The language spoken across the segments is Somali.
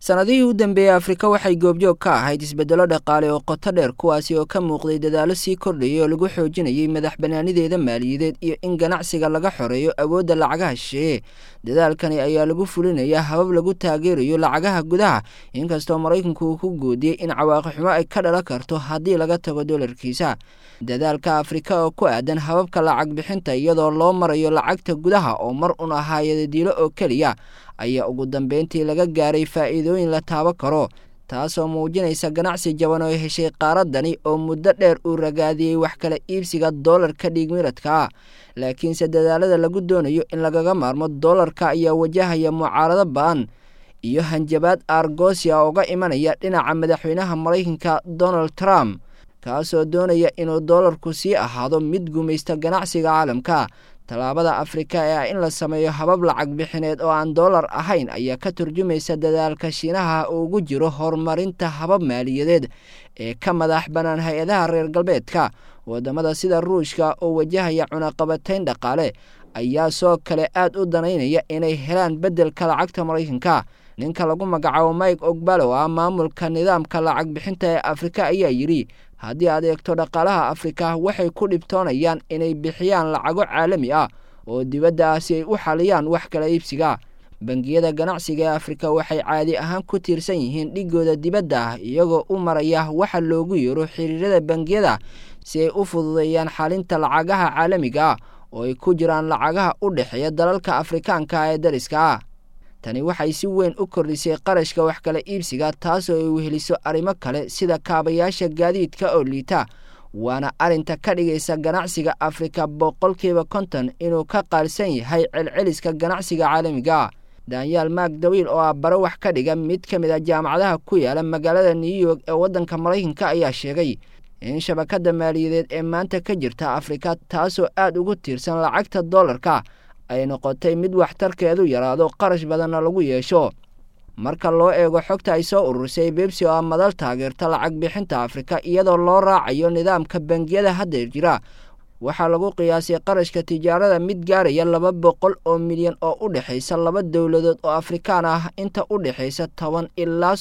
sanadihii u dambeeyay Afrika waxay goobjoog ka ahayd isbedelo dhaqaale oo qoto dheer kuwaasi oo ka muuqday dadaalo sii kordhayay oo lagu xoojinayay madaxbannaanideeda maaliyadeed iyo in ganacsiga laga xoreeyo awoodda lacagaha shisheeye. Dadaalkani ayaa lagu fulinayaa habab lagu taageerayo lacagaha gudaha, inkastoo Maraykanku uu ku goodiyay in cawaaqib xumo ay ka dhalan karto haddii laga tago dollarkiisa. Dadaalka Afrika oo ku aadan hababka lacag bixinta iyadoo loo marayo lacagta gudaha oo mar un ahaayada diilo oo keliya ayaa ugu dambeyntii laga gaaray faa'iidooyin la taaban karo, taasoo muujinaysa ganacsi jaban oo ay heshay qaaradani oo muddo dheer uu ragaadiyey wax kala iibsiga dollarka dhiigmiradka. Laakiinse dadaalada lagu doonayo in lagaga maarmo dollarka ayaa wajahaya mucaarado ba'an iyo hanjabaad argoosia uga imanaya dhinaca madaxweynaha Maraykanka Donald Trump, kaasoo doonaya inuu dollarku sii ahaado mid gumaysta ganacsiga caalamka. Talaabada Afrika ee in la sameeyo habab lacag bixineed oo aan dollar ahayn ayaa ka turjumaysa dadaalka Shiinaha oo ugu jiro horumarinta habab maaliyadeed ee ka madax bannaan hay'adaha reer galbeedka. Wadamada sida Ruushka oo wajahaya cunaqabatayn dhaqaale ayaa soo kale aad u danaynaya inay helaan beddelka lacagta Maraykanka. Ninka lagu magacaabo Mike Ogbalo maamulka nidaamka lacag bixinta ee Afrika ayaa yiri, haddii aad eegto dhaqaalaha Afrika waxay ku dhibtoonayaan inay bixiyaan lacago caalami ah oo dibadda ah si ay u xaliyaan wax kala iibsiga. Bangiyada ganacsiga ee Afrika waxay caadi ahaan ku tiirsan yihiin dhigooda dibadda ah iyagoo u maraya waxa loogu yeero xiriirada bangiyada si ay u fududeeyaan xalinta lacagaha caalamiga ah oo ay ku jiraan lacagaha u dhexeeya dalalka Afrikaanka ee dariska ah. Tani waxay si weyn u kordhisay qarashka wax kala iibsiga, taasoo ay weheliso arrimo kale sida kaabayaasha gaadiidka oo liita, waana arrinta ka dhigaysa ganacsiga Afrika 50% inuu ka qaalsan yahay celceliska ganacsiga caalamiga. Daniel McDowell oo baro wax ka dhiga mid ka mid ah jaamacadaha ku yaala magaalada New York ee waddanka Maraykanka ayaa sheegay in shabakadda maaliyadeed ee maanta ka jirta Afrika taasoo aad ugu tiirsan lacagta dollarka ay noqotay mid waxtarkeedu yaraado qarash badanna lagu yeesho. Marka loo eego xogta ay soo ururisay Pepsi oo madal taageerta lacag bixinta Afrika iyadoo loo raacayo nidaamka bangiyada hadda jira, waxaa lagu qiyaasay qarashka tijaarada mid gaaraya 200 milyan oo u dhaxaysa laba dawladood oo Afrikaan ah, inta u dhaxaysa 10 ilaa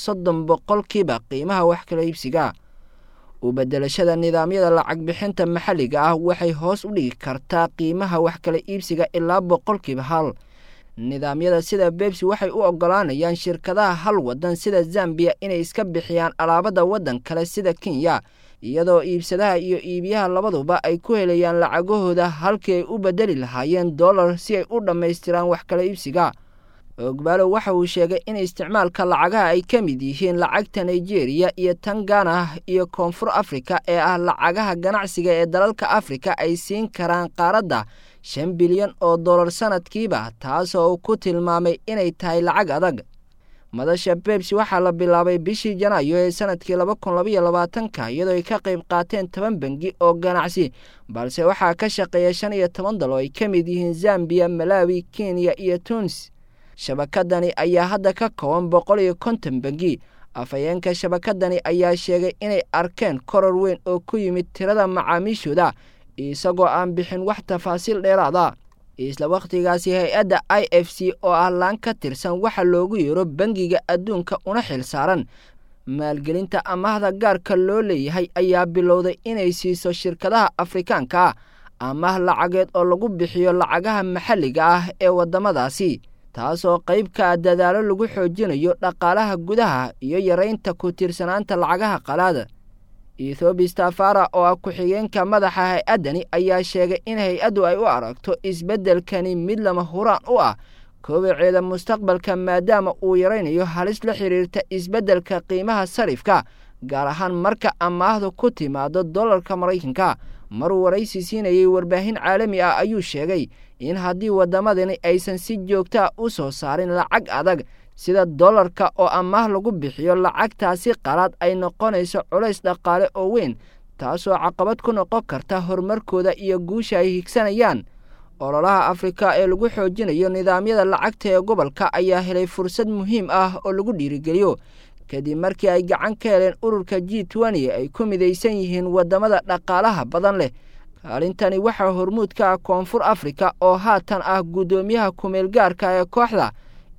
30% qiimaha wax kala iibsiga. U beddelashada nidaamyada lacag bixinta maxalliga ah waxay hoos u dhigi kartaa qiimaha wax kala iibsiga ilaa 1%. Nidaamyada sida Pepsi waxay u ogolaanayaan shirkadaha hal waddan sida Zambia inay iska bixiyaan alaabada waddan kale sida Kenya, iyadoo iibsadaha iyo iibiyaha labaduba ay ku helayaan lacagahooda halkii ay u beddeli lahaayeen dollar si ay u dhammaystiraan wax kala iibsiga. Ogbalo waxa uu sheegay in isticmaalka lacagaha ay ka mid yihiin lacagta Nigeria iyo Tanzania iyo Koonfur Afrika ee ah lacagaha ganacsiga ee dalalka Afrika ay siin karaan qaaradda $5 bilyan sanadkiiba, taasoo ku tilmaamay inay tahay lacag adag. Madasha Pepsi waxaa la bilaabay bishii Janaayo ee sanadkii 2022 iyadoo ay ka qayb qaateen 10 bangi oo ganacsi, balse waxaa ka shaqeeya 15 dal oo ay ka mid yihiin Zambia, Malawi, Kenya iyo Tunis. Shabakadani ayaa hadda ka kooban 150 bangi. Afhayeenka shabakadani ayaa sheegay inay arkeen koror weyn oo ku yimid tirada macaamiishooda isagoo aan bixin wax tafaasiil dheeraad ah. Isla waqtigaasi hay'adda IFC oo ah laan ka tirsan waxa loogu yeero Bangiga Adduunka una xilsaaran maalgelinta amaahda gaarka loo leeyahay ayaa bilowday inay siiso shirkadaha Afrikaanka amaah lacageed oo lagu bixiyo lacagaha maxalliga ah ee wadamadaasi, taasoo qayb ka ah dadaalo lagu xoojinayo dhaqaalaha gudaha iyo yareynta ku tiirsanaanta lacagaha qalaad. Ethiopia Stafara oo ku-xigeenka madaxa hay'adani ayaa sheegay in hay'addu ay u aragto isbeddelkani mid lama huraan u ah kobaceeda mustaqbalka maadaama uu yareynayo halis la xiriirta isbeddelka qiimaha sarifka, gaar ahaan marka amaahdu ku timaado dollarka Maraykanka. Mar waraysi siinayay warbaahin caalami ah ayuu sheegay in haddii wadamadani aysan si joogto ah u soo saarin lacag adag sida dollarka oo amaah lagu bixiyo, lacagtaasi qalaad ay noqonayso culays dhaqaale oo weyn, taasoo caqabad ku noqon karta horumarkooda iyo guusha ay higsanayaan. Ololaha Afrika ee lagu xoojinayo nidaamyada lacagta ee gobolka ayaa helay fursad muhiim ah oo lagu dhiirigeliyo kadib markii ay gacan ka heleen ururka G20 ay ku midaysan yihiin wadamada dhaqaalaha badan leh. Arintani waxaa hormuud ka ah Koonfur Afrika oo haatan ah gudoomiyaha ku meel gaarka ee kooxda,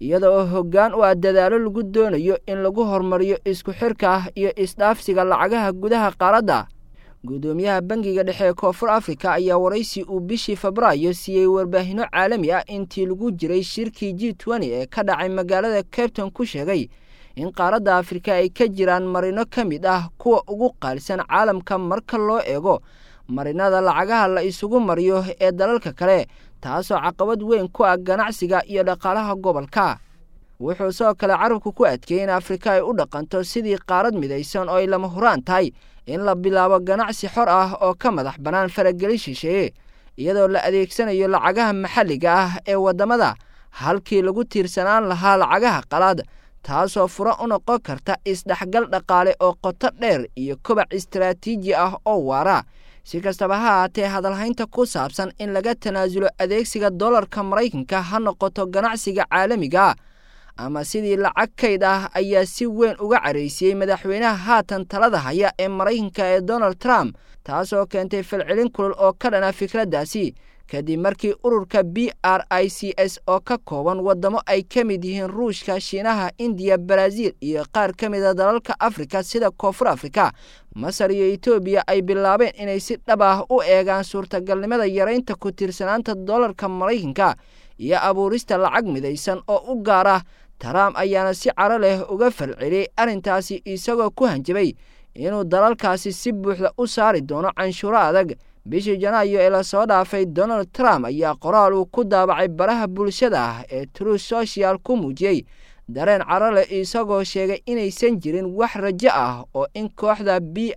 iyada oo hoggaan u ah dadaalo lagu doonayo in lagu horumariyo isku xirka iyo isdhaafsiga lacagaha gudaha qaaradda. gudoomiyaha bangiga dhexe ee Koonfur Afrika ayaa waraysi uu bishii Febraayo siiyey warbaahinno caalami ah intii lagu jiray shirkii G20 ee ka dhacay magaalada Cape Town ku sheegay in qaaradda Afrika ay ka jiraan marino ka mid ah kuwa ugu qaalisan caalamka marka loo eego marinada lacagaha la isugu mariyo ee dalalka kale, taasoo caqabad weyn ku ah ganacsiga iyo dhaqaalaha gobolka. wuxuu soo kale carabku ku adkeeyay in Afrika ay u dhaqanto sidii qaarad midaysan oo ay lama huraan tahay in la bilaabo ganacsi xor ah oo ka madax bannaan faragelin shisheeye, iyadoo la adeegsanayo lacagaha maxalliga ah ee waddamada halkii lagu tiirsanaan lahaa lacagaha qalaad, taasoo furo u noqon karta isdhexgal dhaqaale oo qoto dheer iyo kobac istiraatiiji ah oo waara. si kastaba ha ahaatee, hadalhaynta ku saabsan in laga tanaasulo adeegsiga dollarka Maraykanka ha noqoto ganacsiga caalamiga ama sidii lacag kayd ah ayaa si weyn uga caraysiyey madaxweynaha haatan talada haya ee Maraykanka ee Donald Trump, taasoo keentay falcelin kulul oo ka dhana fikraddaasi kadib markii ururka BRICS oo ka kooban waddamo ay ka mid yihiin Ruushka, Shiinaha, Indiya, Brazil iyo qaar ka mid ah dalalka Afrika sida Koonfur Afrika, Masar iyo Itoobiya ay bilaabeen inay si dhab ah u eegaan suurtagalnimada yaraynta ku tiirsanaanta dollarka Maraykanka iyo abuurista lacag midaysan oo u gaar ah. Trump ayaana si caro leh uga falceliyey arrintaasi isagoo ku hanjabay inuu dalalkaasi si buuxda u saari doono canshuuro adag. bishii Janaayo ee la soo dhaafay, Donald Trump ayaa qoraal uu ku daabacay baraha bulshada ah ee Truth Social ku muujiyey dareen caro leh isagoo sheegay inaysan jirin wax rajo ah oo in kooxda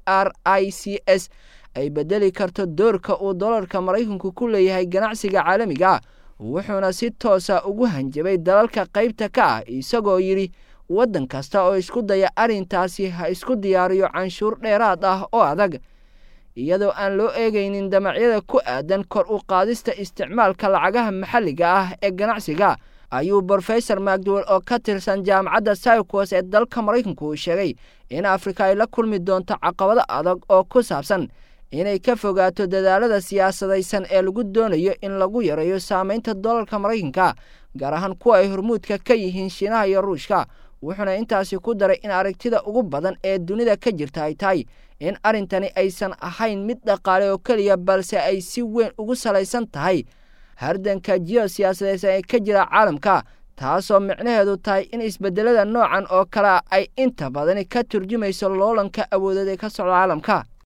BRICS ay bedeli karto doorka uu dollarka Maraykanku ku leeyahay ganacsiga caalamiga, wuxuuna si toosa ugu hanjabay dalalka qaybta ka ah isagoo yidhi waddan kasta oo isku daya arrintaasi ha isku diyaariyo canshuur dheeraad ah oo adag, iyadoo aan loo eegaynin damacyada ku aadan kor u qaadista isticmaalka lacagaha maxalliga ah ee ganacsiga, ayuu Professor McDowell oo ka tirsan jaamacadda Syracuse ee dalka Maraykanku uu sheegay in Afrika ay la kulmi doonto caqabado adag oo ku saabsan inay ka fogaato dadaalada siyaasadaysan ee lagu doonayo in lagu yareeyo saamaynta dollarka Maraykanka, gaar ahaan kuwa ay hormuudka ka yihiin Shiinaha iyo Ruushka. wuxuuna intaasi ku daray in aragtida ugu badan ee dunida ka jirta ay tahay in arrintani aysan ahayn mid dhaqaale oo keliya, balse ay si weyn ugu salaysan tahay hardanka geosiyaasadeed ee ka jira caalamka, taasoo micnaheedu tahay in isbedelada noocan oo kale ay inta badani ka turjumayso loolanka awoodeed ee ka socda caalamka.